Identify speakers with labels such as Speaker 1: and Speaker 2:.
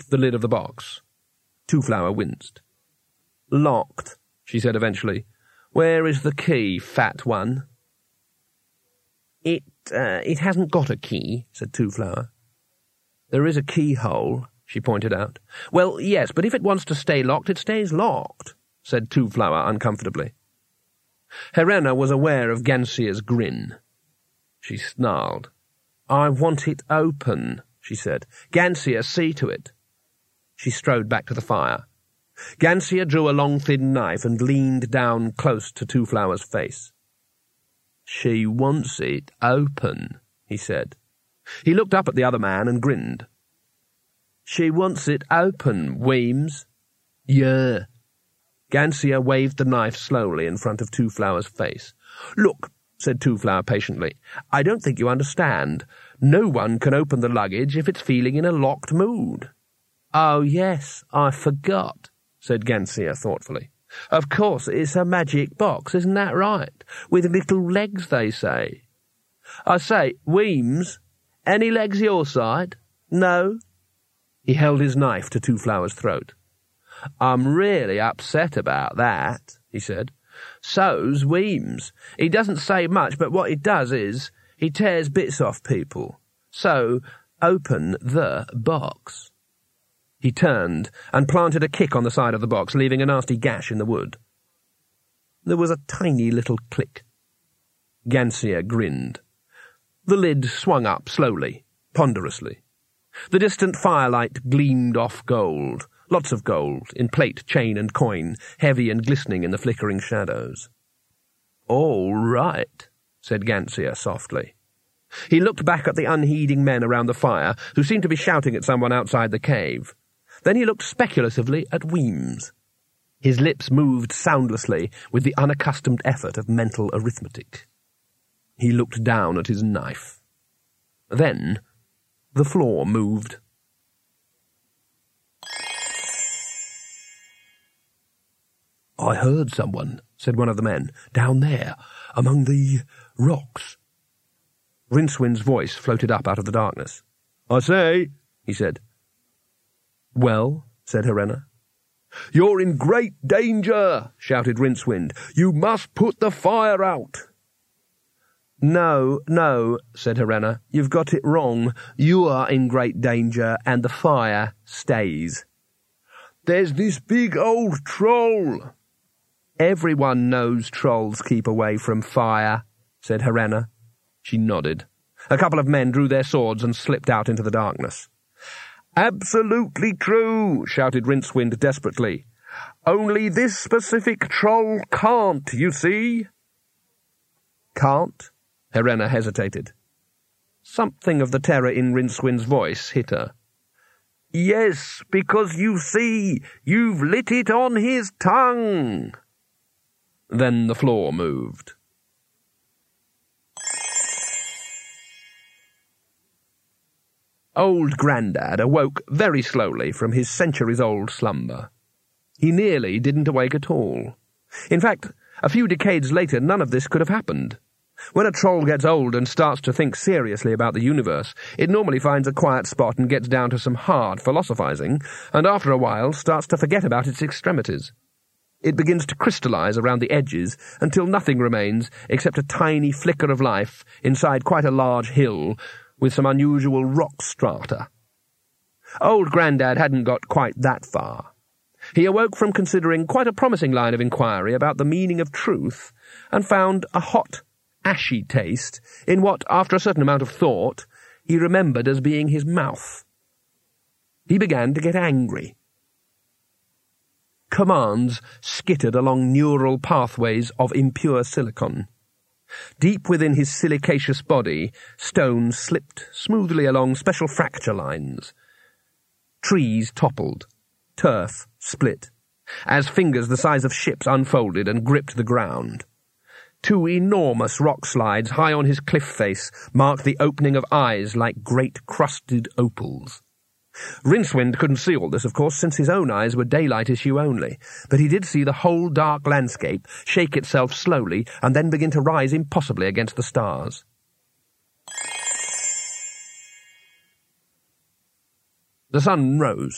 Speaker 1: the lid of the box. Two-Flower winced. "Locked," she said eventually. "Where is the key, fat one?" It hasn't got a key," said Two-Flower. "There is a keyhole," she pointed out. "Well, yes, but if it wants to stay locked, it stays locked," said Two-Flower uncomfortably. Helena was aware of Gansia's grin. She snarled. "I want it open," she said. "Gansia, see to it." She strode back to the fire. Gansia drew a long, thin knife and leaned down close to Two-Flower's face. "She wants it open," he said. He looked up at the other man and grinned. "She wants it open, Weems." "Yeah." Gansia waved the knife slowly in front of Two-Flower's face. "Look," said Two-Flower patiently, "I don't think you understand. No one can open the luggage if it's feeling in a locked mood." "Oh, yes, I forgot," said Gansia thoughtfully. "Of course, it's a magic box, isn't that right? With little legs, they say. I say, Weems, any legs your side? No?" He held his knife to Two-Flower's throat. "I'm really upset about that," he said. "So's Weems. He doesn't say much, but what he does is he tears bits off people. So, open the box." He turned and planted a kick on the side of the box, leaving a nasty gash in the wood. There was a tiny little click. Gansia grinned. The lid swung up slowly, ponderously. The distant firelight gleamed off gold, lots of gold, in plate, chain, and coin, heavy and glistening in the flickering shadows. "All right," said Gansia softly. He looked back at the unheeding men around the fire, who seemed to be shouting at someone outside the cave. Then he looked speculatively at Weems. His lips moved soundlessly with the unaccustomed effort of mental arithmetic. He looked down at his knife. Then the floor moved. "I heard someone," said one of the men, "down there, among the rocks." Rincewind's voice floated up out of the darkness. "I say," he said. "Well," said Helena. "You're in great danger," shouted Rincewind. "You must put the fire out." No, said Helena. "You've got it wrong. You are in great danger, and the fire stays." "There's this big old troll." "Everyone knows trolls keep away from fire," said Helena. She nodded. A couple of men drew their swords and slipped out into the darkness. "Absolutely true," shouted Rincewind desperately. "Only this specific troll can't, you see." "Can't?" Helena hesitated. Something of the terror in Rincewind's voice hit her. "Yes, because you see, you've lit it on his tongue." Then the floor moved. Old Grandad awoke very slowly from his centuries-old slumber. He nearly didn't awake at all. In fact, a few decades later, none of this could have happened. When a troll gets old and starts to think seriously about the universe, it normally finds a quiet spot and gets down to some hard philosophizing, and after a while starts to forget about its extremities. It begins to crystallize around the edges until nothing remains except a tiny flicker of life inside quite a large hill with some unusual rock strata. Old Grandad hadn't got quite that far. He awoke from considering quite a promising line of inquiry about the meaning of truth and found a hot, ashy taste in what, after a certain amount of thought, he remembered as being his mouth. He began to get angry. Commands skittered along neural pathways of impure silicon. Deep within his silicaceous body, stone slipped smoothly along special fracture lines. Trees toppled. Turf split, as fingers the size of ships unfolded and gripped the ground. Two enormous rock slides high on his cliff face marked the opening of eyes like great crusted opals. Rincewind couldn't see all this, of course, since his own eyes were daylight issue only, but he did see the whole dark landscape shake itself slowly and then begin to rise impossibly against the stars. The sun rose.